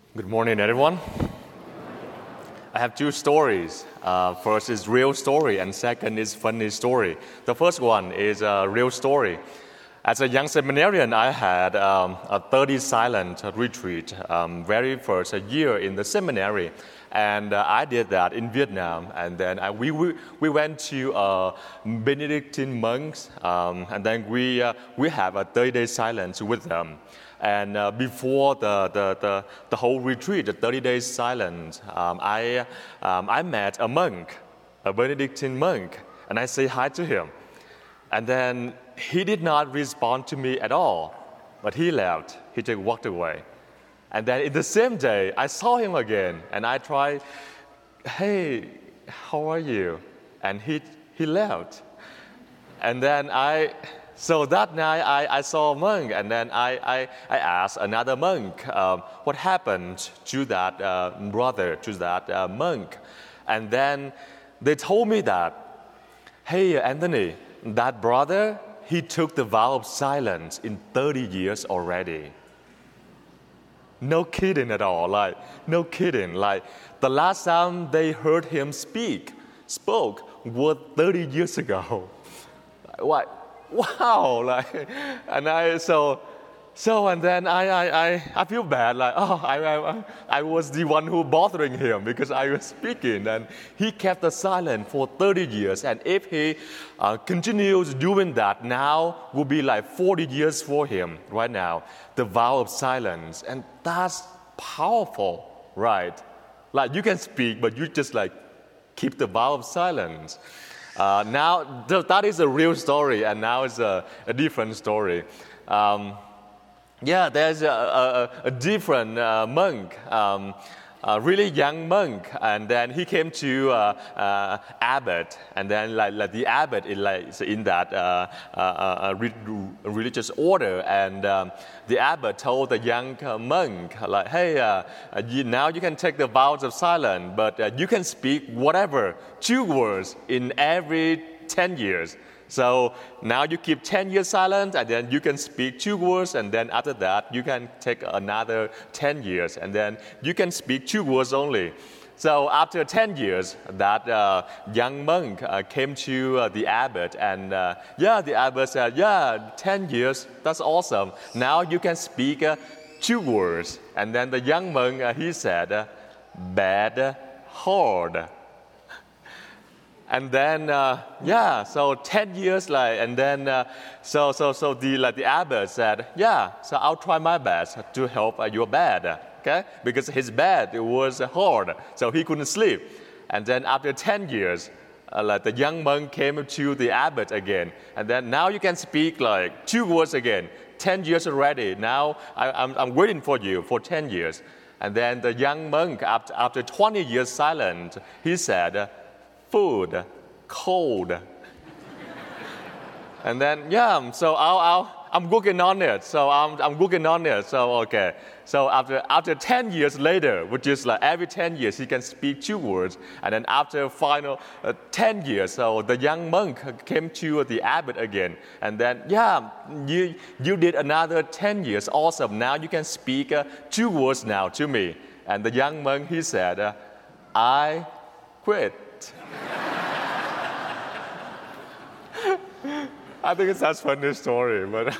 Good morning, everyone. I have two stories. First is real story, and second is funny story. The first one is a real story. As a young seminarian, I had a 30 silent retreat, very first year in the seminary, and I did that in Vietnam. And then we went to Benedictine monks, and then we have a 30-day silence with them. And before the whole retreat, the 30 days silence, I met a monk, a Benedictine monk, and I say hi to him. And then he did not respond to me at all, but he left. He just walked away. And then in the same day, I saw him again, and I tried, "Hey, how are you?" And he left. And then So that night, I saw a monk, and then I asked another monk what happened to that brother, to that monk. And then they told me that, "Hey, Anthony, that brother, he took the vow of silence in 30 years already." No kidding at all, no kidding. The last time they heard him spoke was 30 years ago. What? Wow, and then I feel bad, I was the one who bothering him because I was speaking, and he kept the silence for 30 years, and if he continues doing that, now will be 40 years for him right now, the vow of silence, and that's powerful, right? You can speak, but you just keep the vow of silence. Now, that is a real story, and now it's a different story. There's a different monk, a really young monk, and then he came to abbot, and then the abbot is in that religious order, and the abbot told the young monk, "Hey, now you can take the vows of silence, but you can speak whatever, 2 words in every 10 years. So now you keep 10 years silent, and then you can speak 2 words, and then after that, you can take another 10 years, and then you can speak 2 words only." So after 10 years, that young monk came to the abbot, and the abbot said, 10 years, that's awesome. Now you can speak 2 words. And then the young monk, he said, "Bad, hard." And then, so 10 years, and then, so the abbot said, so I'll try my best to help your bed, okay? Because his bed was hard, so he couldn't sleep. And then after 10 years, the young monk came to the abbot again, and then now you can speak 2 words again. 10 years already. Now I'm waiting for you for 10 years. And then the young monk, after 20 years silent, he said, "Food, cold." And then so I'm working on it. So I'm working on it. So okay. So after 10 years later, which is every 10 years he can speak 2 words, and then after final 10 years, so the young monk came to the abbot again, and then you did another 10 years. Awesome. Now you can speak 2 words now to me. And the young monk, he said, "I quit." I think it's such a funny story, but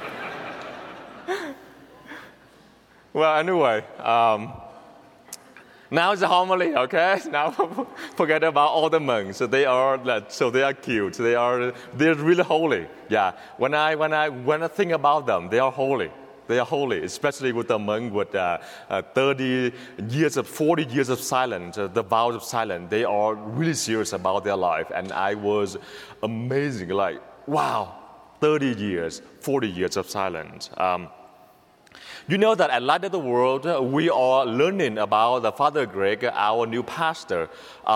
well, anyway, now it's a homily, okay? Now forget about all the monks. So they are cute. They're really holy. Yeah. When I think about them, they are holy. They are holy, especially with the monk with 40 years of silence, the vows of silence. They are really serious about their life, and I was amazing. Wow, 30 years, 40 years of silence. You know that at Light of the World, we are learning about the Father Greg, our new pastor.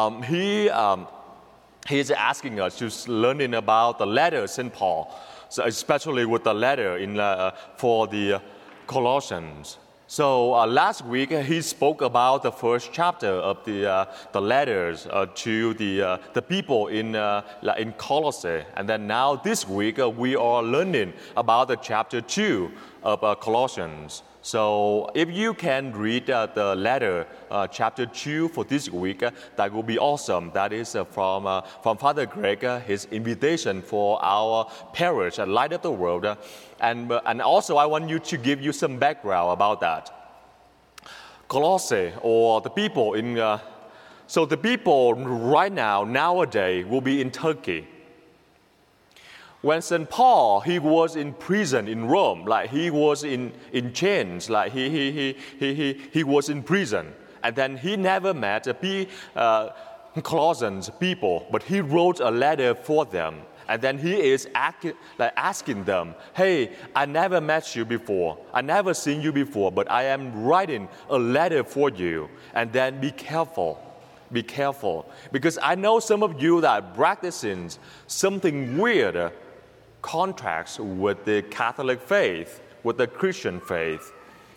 He's asking us to learning about the letter of St. Paul. So especially with the letter for the Colossians. So last week he spoke about the first chapter of the letters to the people in Colossae, and then now this week we are learning about the chapter 2 of Colossians. So if you can read the letter, chapter 2 for this week, that will be awesome. That is from Father Greg, his invitation for our parish at Light of the World. And also I want you to give you some background about that. Colossae, or the people so the people right now, nowadays, will be in Turkey. When St. Paul, he was in prison in Rome, like he was in chains, like he was in prison. And then he never met the Colossians people, but he wrote a letter for them. And then he is asking them, hey, I never met you before. I never seen you before, but I am writing a letter for you. And then be careful. Be careful. Because I know some of you that are practicing something weird contracts with the Catholic faith, with the Christian faith.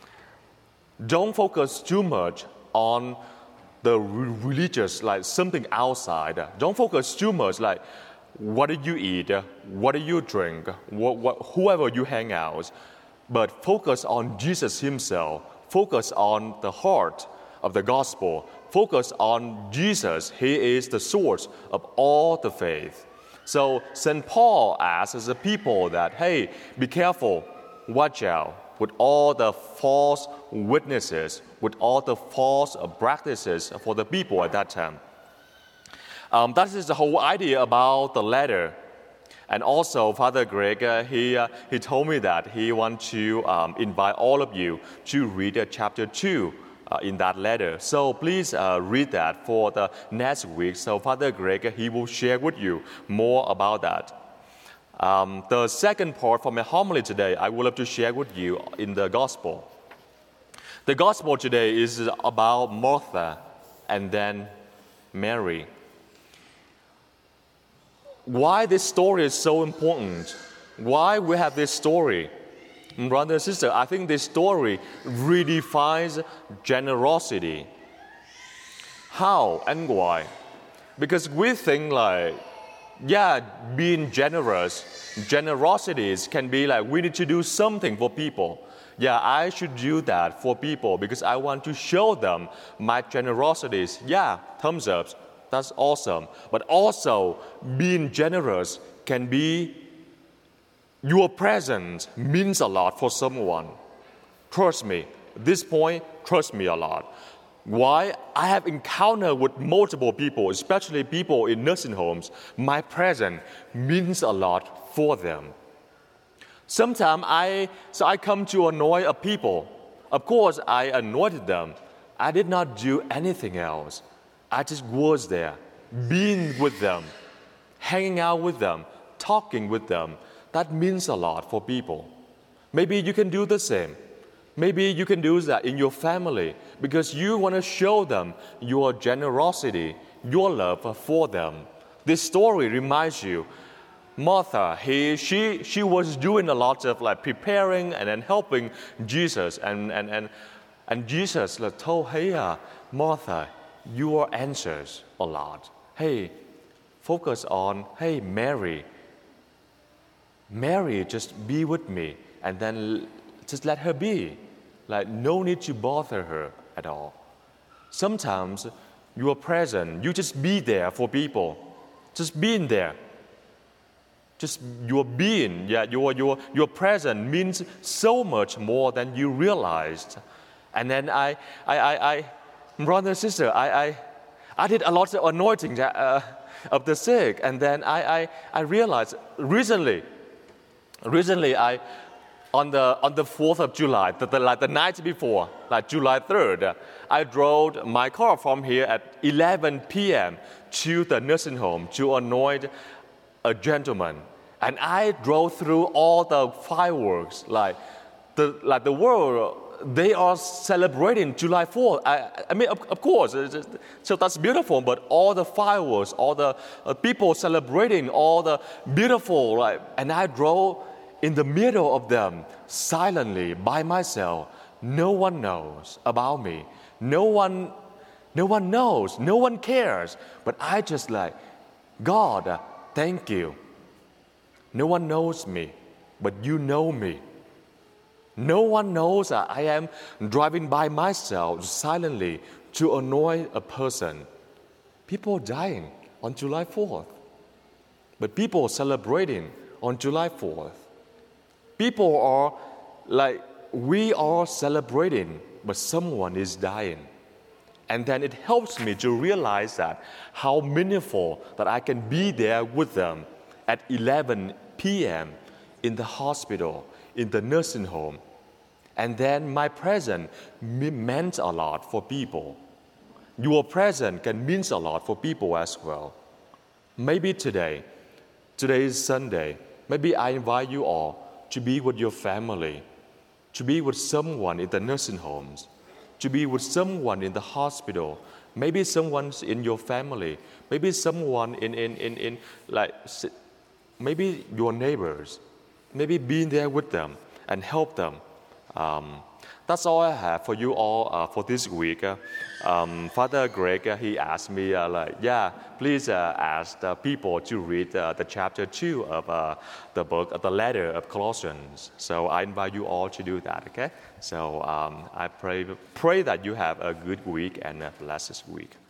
Don't focus too much on the religious, like something outside. Don't focus too much like, what do you eat? What do you drink? Whoever you hang out. But focus on Jesus himself. Focus on the heart of the gospel. Focus on Jesus. He is the source of all the faith. So St. Paul asks the people that, hey, be careful, watch out with all the false witnesses, with all the false practices for the people at that time. That is the whole idea about the letter. And also, Father Greg, he told me that he wants to invite all of you to read chapter 2 in that letter. So please read that for the next week. So Father Greg, he will share with you more about that. The second part for my homily today, I would love to share with you in the gospel. The gospel today is about Martha and then Mary. Why this story is so important? Why we have this story? Brother and sister, I think this story redefines generosity. How and why? Because we think like, being generosities can be like, we need to do something for people. Yeah, I should do that for people because I want to show them my generosities. Yeah, thumbs up. That's awesome. But also, being generous can be your presence means a lot for someone. Trust me. At this point, trust me a lot. Why? I have encountered with multiple people, especially people in nursing homes. My presence means a lot for them. Sometimes I come to annoy a people. Of course, I anointed them. I did not do anything else. I just was there, being with them, hanging out with them, talking with them. That means a lot for people. Maybe you can do the same. Maybe you can do that in your family because you want to show them your generosity, your love for them. This story reminds you, Martha, she was doing a lot of like preparing and then helping Jesus, and Jesus told, hey, Martha, your answers a lot. Hey, focus on, hey, Mary, just be with me and then just let her be. Like, no need to bother her at all. Sometimes you are present, you just be there for people. Just being there. Just your being, your presence means so much more than you realized. And then I brother and sister, I did a lot of anointing of the sick, and then I realized recently on the 4th of July, the night before, like July 3rd, I drove my car from here at 11 p.m. to the nursing home to anoint a gentleman. And I drove through all the fireworks, like the world, they are celebrating July 4th. I mean, of course, so that's beautiful, but all the fireworks, all the people celebrating, all the beautiful, right? And I drove in the middle of them, silently, by myself. No one knows about me. No one knows. No one cares. But I just like, God, thank you. No one knows me, but you know me. No one knows that I am driving by myself silently to annoy a person. People dying on July 4th. But people celebrating on July 4th. People are like, we are celebrating, but someone is dying. And then it helps me to realize that how meaningful that I can be there with them at 11 p.m. in the hospital, in the nursing home. And then my presence meant a lot for people. Your presence can mean a lot for people as well. Maybe today is Sunday, maybe I invite you all to be with your family, to be with someone in the nursing homes, to be with someone in the hospital, maybe someone's in your family, maybe someone in maybe your neighbors, maybe being there with them and help them. That's all I have for you all for this week. Father Greg, he asked me, please ask the people to read the chapter 2 of the book, of the letter of Colossians. So I invite you all to do that, okay? So I pray that you have a good week and a blessed week.